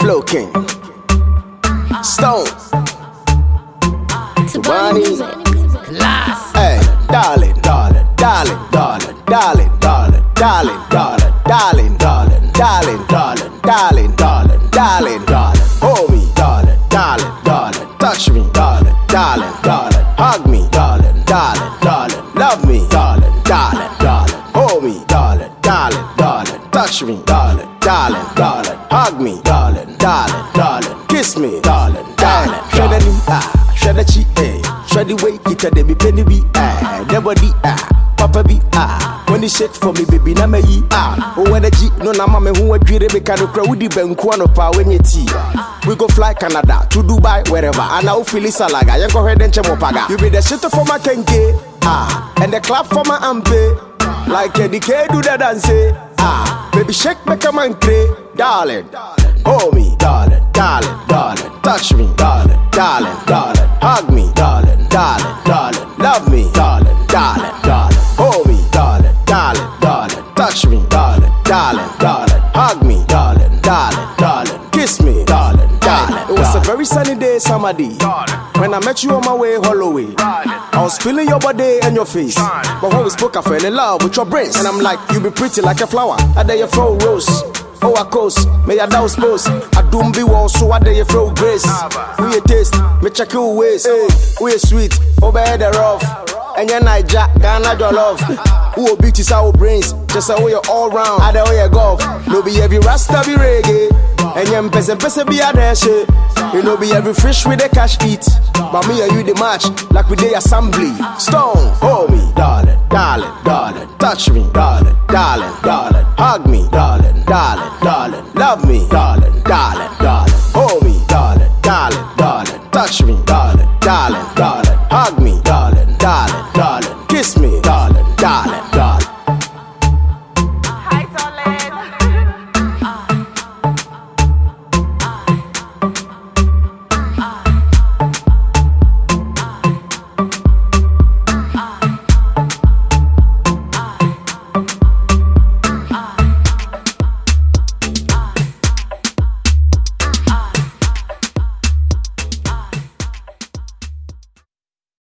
Flow King, Stone, Bonnie, Class. hey, darling, darling, darling, darling, darling, darling, darling, darling, darling, darling, darling, darling, darling, darling, darling, darling, hold me, darling, darling, darling, touch me, darling, darling, darling, hug me, darling, darling, darling, love me, darling, darling, darling, hold me, darling, darling, darling, touch me, darling, darling, darling, hug me, darling, darling, darling, kiss me, darling, darling, shred the cheek, shred the way, get a baby penny be, never the Papa be when you shake for me, baby, na me yi oh when the G no na mama who a dream be can cry with the benkuano pa when you tea. We go fly Canada to Dubai wherever and now feel it salaga. You go ahead and chemopaga. You be the shit for my kenke and the clap for my ampe like a decay do the dance baby shake make a man cray darling, hold me darling, darling, darling, touch me darling, darling, darling, hug me darling, darling, darling, love me darling, darling, darling, hold me darling, darling, darling, touch me darling, darling, darling, hug me darling, darling, darling, kiss me darling, darling. It was a very sunny day, summer day, when I met you on my way Holloway. I was feeling your body and your face, but when we spoke I fell in love with your brains. And I'm like, you be pretty like a flower, I dare you throw rose. Oh, I coast, may I douse post. I don't be wall, so I dare you throw grace. We a taste, me check your ways. We a sweet, over the rough. And you're not Jack, Ghana your love. Who beauty is our brains, just a way all round. I know you golf, no be every rasta be reggae. And you're pesa be a dash. You know be every fish with a cash eat. But me and you the match, like we day assembly. Stone, hold me, darling, darling, darling, touch me, darling, darling, darling, hug me, darling, darling, darling, love me, darling, darling, darling, hold me, darling, darling, darling, touch me, darling, darling, darling.